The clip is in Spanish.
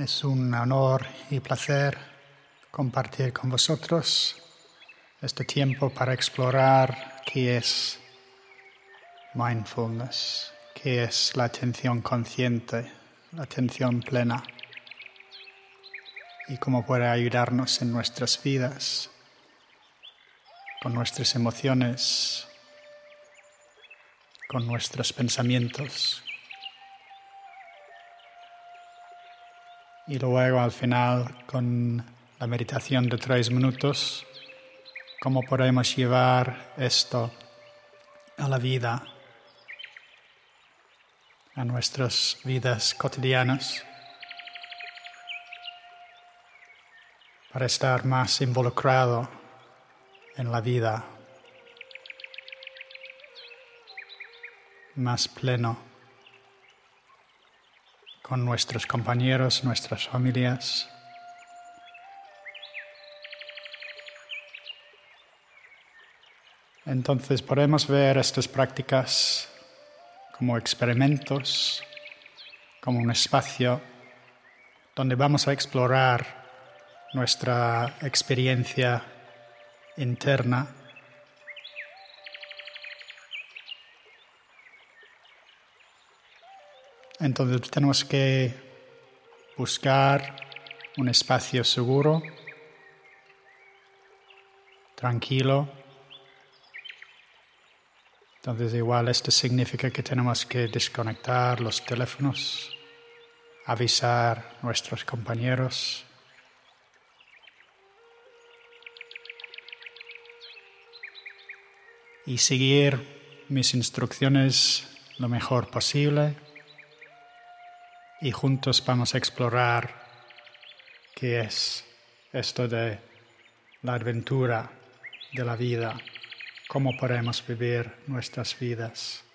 Es un honor y placer compartir con vosotros este tiempo para explorar qué es mindfulness, qué es la atención consciente, la atención plena y cómo puede ayudarnos en nuestras vidas, con nuestras emociones, con nuestros pensamientos. Y luego al final, con la meditación de 3 minutos, cómo podemos llevar esto a la vida, a nuestras vidas cotidianas, para estar más involucrado en la vida, más pleno con nuestros compañeros, nuestras familias. Entonces podemos ver estas prácticas como experimentos, como un espacio donde vamos a explorar nuestra experiencia interna. Entonces tenemos que buscar un espacio seguro, tranquilo. Entonces igual esto significa que tenemos que desconectar los teléfonos, avisar a nuestros compañeros. Y seguir mis instrucciones lo mejor posible. Y juntos vamos a explorar qué es esto de la aventura de la vida, cómo podemos vivir nuestras vidas.